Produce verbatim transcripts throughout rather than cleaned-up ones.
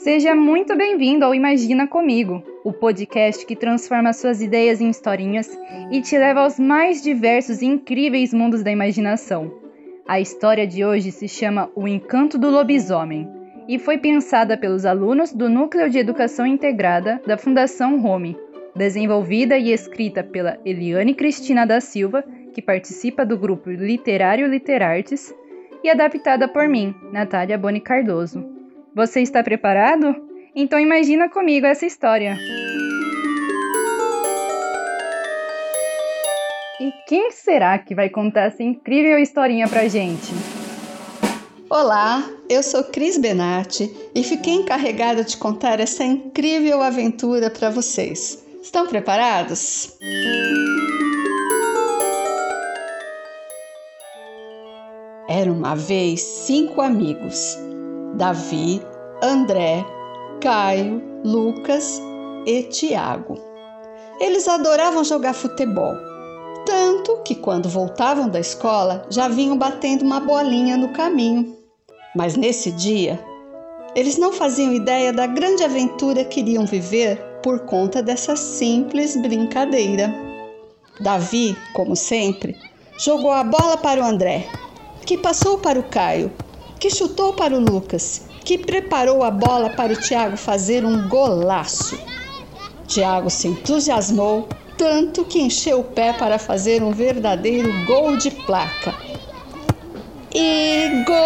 Seja muito bem-vindo ao Imagina Comigo, o podcast que transforma suas ideias em historinhas e te leva aos mais diversos e incríveis mundos da imaginação. A história de hoje se chama O Encanto do Lobisomem e foi pensada pelos alunos do Núcleo de Educação Integrada da Fundação Home, desenvolvida e escrita pela Eliane Cristina da Silva, que participa do grupo Literário Literartes, e adaptada por mim, Natália Boni Cardoso. Você está preparado? Então imagina comigo essa história. E quem será que vai contar essa incrível historinha pra gente? Olá, eu sou Cris Benatti e fiquei encarregada de contar essa incrível aventura para vocês. Estão preparados? Era uma vez cinco amigos: Davi, André, Caio, Lucas e Tiago. Eles adoravam jogar futebol, tanto que quando voltavam da escola já vinham batendo uma bolinha no caminho. Mas nesse dia, eles não faziam ideia da grande aventura que iriam viver por conta dessa simples brincadeira. Davi, como sempre, jogou a bola para o André, que passou para o Caio, que chutou para o Lucas, que preparou a bola para o Tiago fazer um golaço. Tiago se entusiasmou tanto que encheu o pé para fazer um verdadeiro gol de placa. E gol!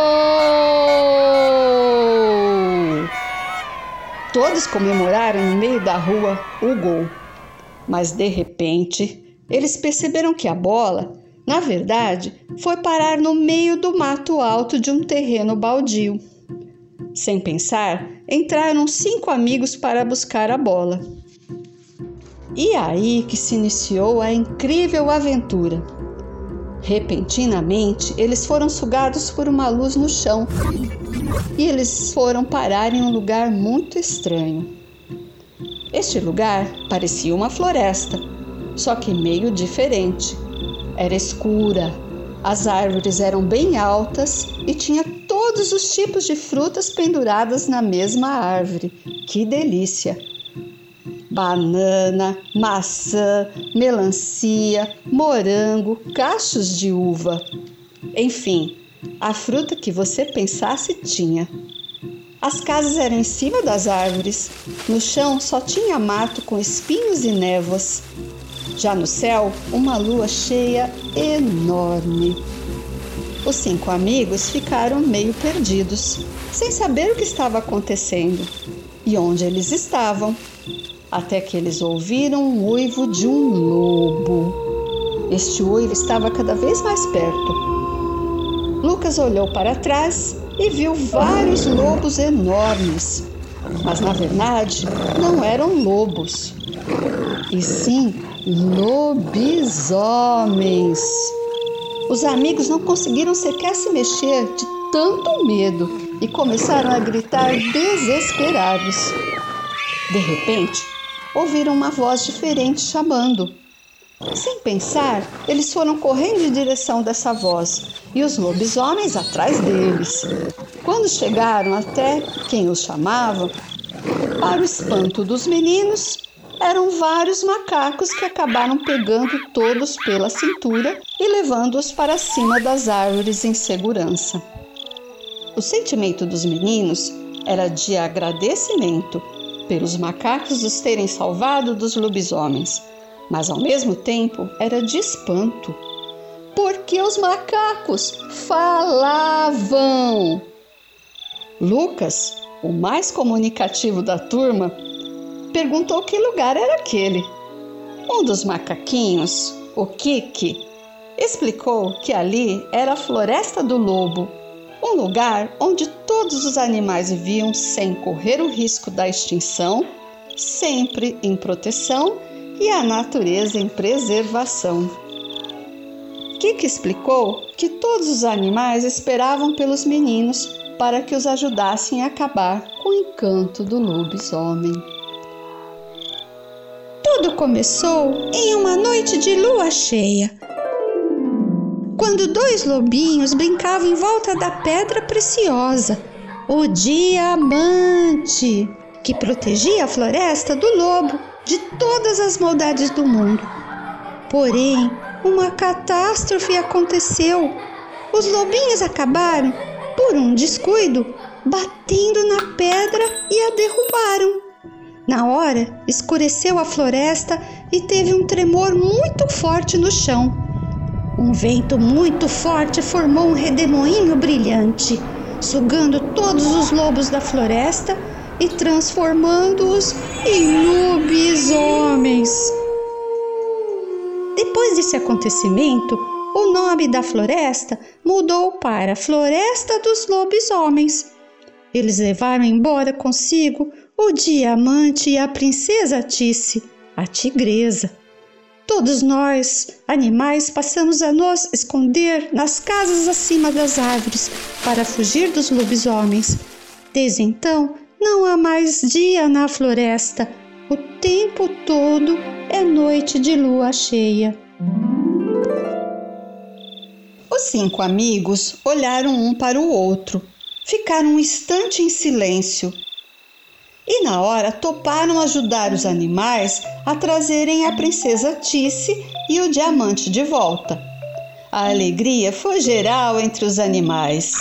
Todos comemoraram no meio da rua o gol, mas de repente eles perceberam que a bola, na verdade, foi parar no meio do mato alto de um terreno baldio. Sem pensar, entraram cinco amigos para buscar a bola. E aí que se iniciou a incrível aventura. Repentinamente, eles foram sugados por uma luz no chão e eles foram parar em um lugar muito estranho. Este lugar parecia uma floresta, só que meio diferente. Era escura, as árvores eram bem altas e tinha todos os tipos de frutas penduradas na mesma árvore. Que delícia! Banana, maçã, melancia, morango, cachos de uva. Enfim, a fruta que você pensasse tinha. As casas eram em cima das árvores. No chão só tinha mato com espinhos e névoas. Já no céu, uma lua cheia enorme. Os cinco amigos ficaram meio perdidos, sem saber o que estava acontecendo e onde eles estavam, até que eles ouviram o uivo de um lobo. Este uivo estava cada vez mais perto. Lucas olhou para trás e viu vários lobos enormes, mas na verdade não eram lobos, e sim lobisomens. Os amigos não conseguiram sequer se mexer de tanto medo e começaram a gritar desesperados. De repente, ouviram uma voz diferente chamando. Sem pensar, eles foram correndo em direção dessa voz e os lobisomens atrás deles. Quando chegaram até quem os chamava, para o espanto dos meninos, eram vários macacos que acabaram pegando todos pela cintura e levando-os para cima das árvores em segurança. O sentimento dos meninos era de agradecimento pelos macacos os terem salvado dos lobisomens, mas ao mesmo tempo era de espanto, porque os macacos falavam. Lucas, o mais comunicativo da turma, perguntou que lugar era aquele. Um dos macaquinhos, o Kiki, explicou que ali era a Floresta do Lobo, um lugar onde todos os animais viviam sem correr o risco da extinção, sempre em proteção e a natureza em preservação. Kiki explicou que todos os animais esperavam pelos meninos para que os ajudassem a acabar com o encanto do lobisomem. Tudo começou em uma noite de lua cheia, quando dois lobinhos brincavam em volta da pedra preciosa, o diamante, que protegia a floresta do lobo de todas as maldades do mundo. Porém, uma catástrofe aconteceu. Os lobinhos acabaram, por um descuido, batendo na pedra e a derrubaram. Na hora, escureceu a floresta e teve um tremor muito forte no chão. Um vento muito forte formou um redemoinho brilhante, sugando todos os lobos da floresta e transformando-os em lobisomens. Depois desse acontecimento, o nome da floresta mudou para Floresta dos Lobisomens. Eles levaram embora consigo o diamante e a princesa Tice, a tigresa. Todos nós, animais, passamos a nos esconder nas casas acima das árvores para fugir dos lobisomens. Desde então, não há mais dia na floresta. O tempo todo é noite de lua cheia. Os cinco amigos olharam um para o outro. Ficaram um instante em silêncio. E na hora toparam ajudar os animais a trazerem a princesa Tice e o diamante de volta. A alegria foi geral entre os animais.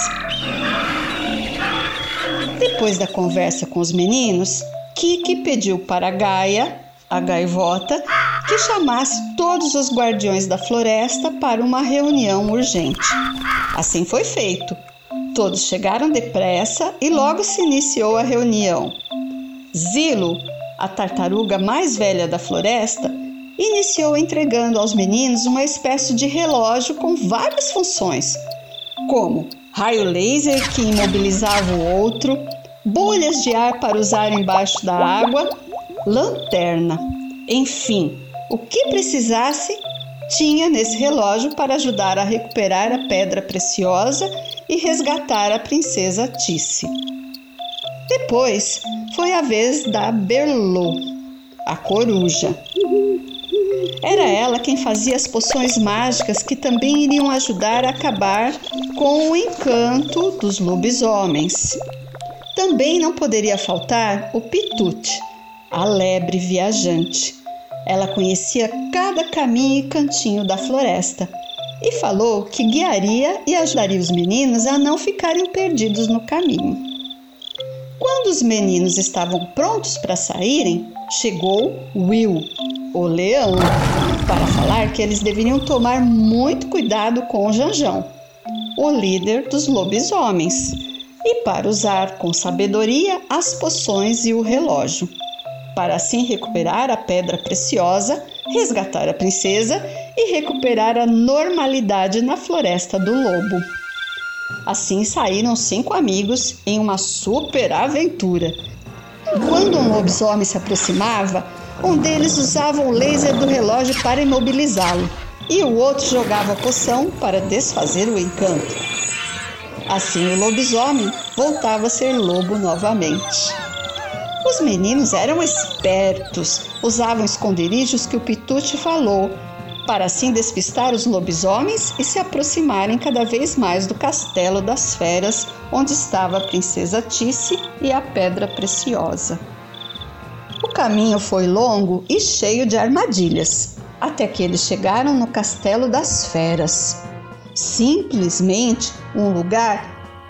Depois da conversa com os meninos, Kiki pediu para Gaia, a gaivota, que chamasse todos os guardiões da floresta para uma reunião urgente. Assim foi feito. Todos chegaram depressa e logo se iniciou a reunião. Zilo, a tartaruga mais velha da floresta, iniciou entregando aos meninos uma espécie de relógio com várias funções, como raio laser que imobilizava o outro, bolhas de ar para usar embaixo da água, lanterna. Enfim, o que precisasse tinha nesse relógio para ajudar a recuperar a pedra preciosa e resgatar a princesa Tice. Depois foi a vez da Berlô, a coruja. Era ela quem fazia as poções mágicas que também iriam ajudar a acabar com o encanto dos lobisomens. Também não poderia faltar o Pitute, a lebre viajante. Ela conhecia cada caminho e cantinho da floresta e falou que guiaria e ajudaria os meninos a não ficarem perdidos no caminho. Quando os meninos estavam prontos para saírem, chegou Will, o leão, para falar que eles deveriam tomar muito cuidado com o Janjão, o líder dos lobisomens, e para usar com sabedoria as poções e o relógio, para assim recuperar a pedra preciosa, resgatar a princesa e recuperar a normalidade na floresta do lobo. Assim saíram cinco amigos em uma super aventura. Quando um lobisomem se aproximava, um deles usava o laser do relógio para imobilizá-lo e o outro jogava a poção para desfazer o encanto. Assim o lobisomem voltava a ser lobo novamente. Os meninos eram espertos, usavam esconderijos que o Pitute falou, para assim despistar os lobisomens e se aproximarem cada vez mais do castelo das feras, onde estava a princesa Tice e a pedra preciosa. O caminho foi longo e cheio de armadilhas, até que eles chegaram no castelo das feras. Simplesmente um lugar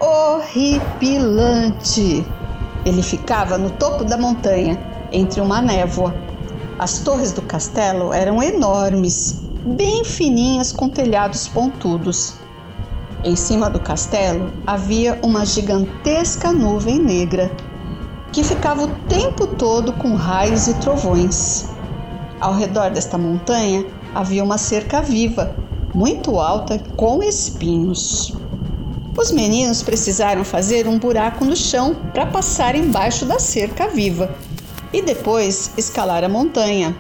horripilante. Ele ficava no topo da montanha, entre uma névoa. As torres do castelo eram enormes, bem fininhas com telhados pontudos. Em cima do castelo havia uma gigantesca nuvem negra, que ficava o tempo todo com raios e trovões. Ao redor desta montanha havia uma cerca viva, muito alta, com espinhos. Os meninos precisaram fazer um buraco no chão para passar embaixo da cerca viva e depois escalar a montanha.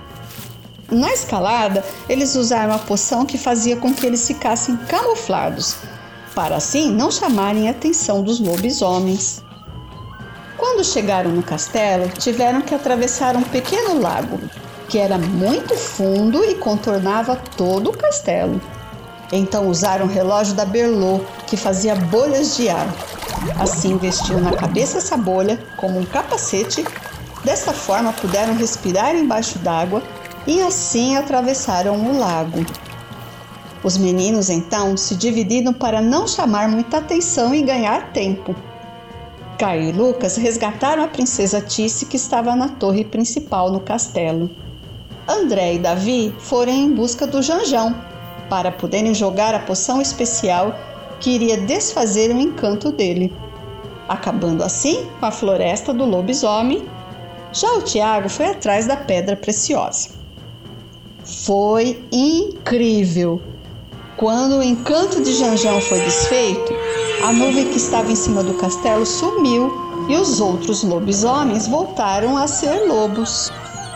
Na escalada, eles usaram a poção que fazia com que eles ficassem camuflados, para assim não chamarem a atenção dos lobisomens. Quando chegaram no castelo, tiveram que atravessar um pequeno lago, que era muito fundo e contornava todo o castelo. Então usaram o relógio da Berlô, que fazia bolhas de ar. Assim vestiu na cabeça essa bolha como um capacete. Desta forma puderam respirar embaixo d'água e assim atravessaram o lago. Os meninos então se dividiram para não chamar muita atenção e ganhar tempo. Caio e Lucas resgataram a princesa Tice, que estava na torre principal no castelo. André e Davi foram em busca do Janjão para poderem jogar a poção especial que iria desfazer o encanto dele, acabando assim com a floresta do lobisomem. Já o Tiago foi atrás da pedra preciosa. Foi incrível! Quando o encanto de Janjão foi desfeito, a nuvem que estava em cima do castelo sumiu e os outros lobisomens voltaram a ser lobos.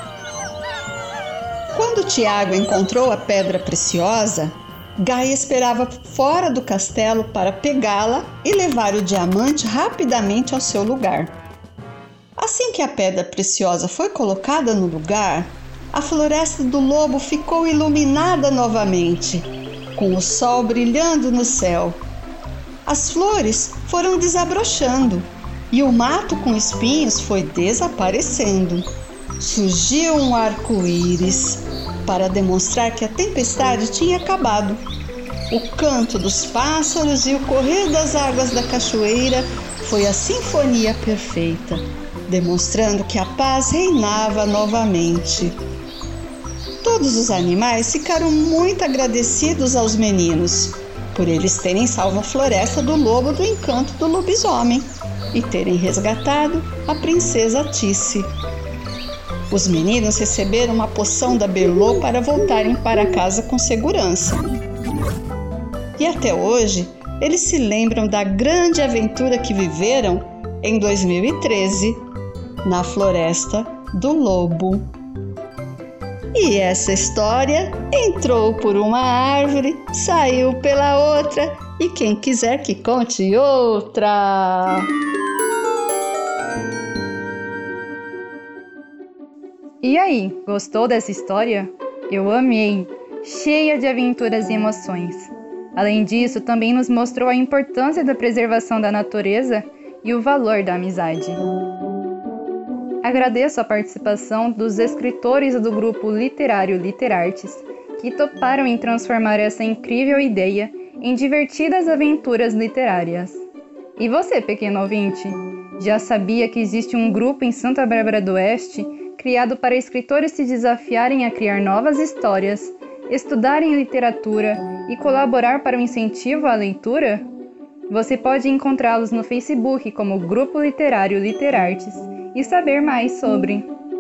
Quando Tiago encontrou a pedra preciosa, Gaia esperava fora do castelo para pegá-la e levar o diamante rapidamente ao seu lugar. Assim que a pedra preciosa foi colocada no lugar, a floresta do lobo ficou iluminada novamente, com o sol brilhando no céu. As flores foram desabrochando e o mato com espinhos foi desaparecendo. Surgiu um arco-íris para demonstrar que a tempestade tinha acabado. O canto dos pássaros e o correr das águas da cachoeira foi a sinfonia perfeita, demonstrando que a paz reinava novamente. Todos os animais ficaram muito agradecidos aos meninos por eles terem salvo a floresta do lobo do encanto do lobisomem e terem resgatado a princesa Tice. Os meninos receberam uma poção da Berlô para voltarem para casa com segurança. E até hoje, eles se lembram da grande aventura que viveram em dois mil e treze, na Floresta do Lobo. E essa história entrou por uma árvore, saiu pela outra, e quem quiser que conte outra. E aí, gostou dessa história? Eu amei, cheia de aventuras e emoções. Além disso, também nos mostrou a importância da preservação da natureza e o valor da amizade. Agradeço a participação dos escritores do grupo literário Literartes, que toparam em transformar essa incrível ideia em divertidas aventuras literárias. E você, pequeno ouvinte, já sabia que existe um grupo em Santa Bárbara do Oeste criado para escritores se desafiarem a criar novas histórias, estudarem literatura e colaborar para o incentivo à leitura? Você pode encontrá-los no Facebook como Grupo Literário Literartes e saber mais sobre.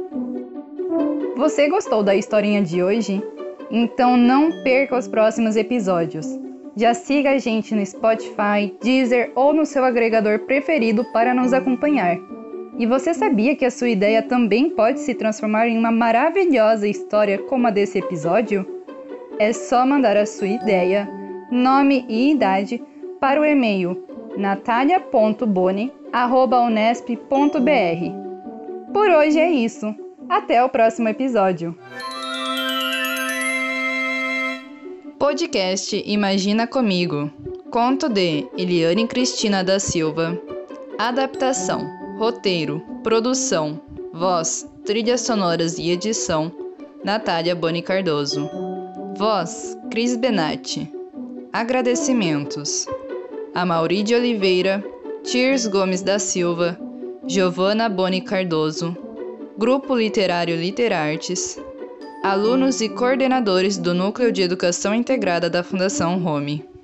Você gostou da historinha de hoje? Então não perca os próximos episódios. Já siga a gente no Spotify, Deezer ou no seu agregador preferido para nos acompanhar. E você sabia que a sua ideia também pode se transformar em uma maravilhosa história como a desse episódio? É só mandar a sua ideia, nome e idade para o e-mail natalia ponto boni arroba unesp ponto br. Por hoje é isso. Até o próximo episódio. Podcast Imagina Comigo. Conto de Eliane Cristina da Silva. Adaptação, roteiro, produção, voz, trilhas sonoras e edição, Natália Boni Cardoso. Voz, Cris Benatti. Agradecimentos: Amaury de Oliveira, Tirs Gomes da Silva, Giovana Boni Cardoso, Grupo Literário Literartes, alunos e coordenadores do Núcleo de Educação Integrada da Fundação Home.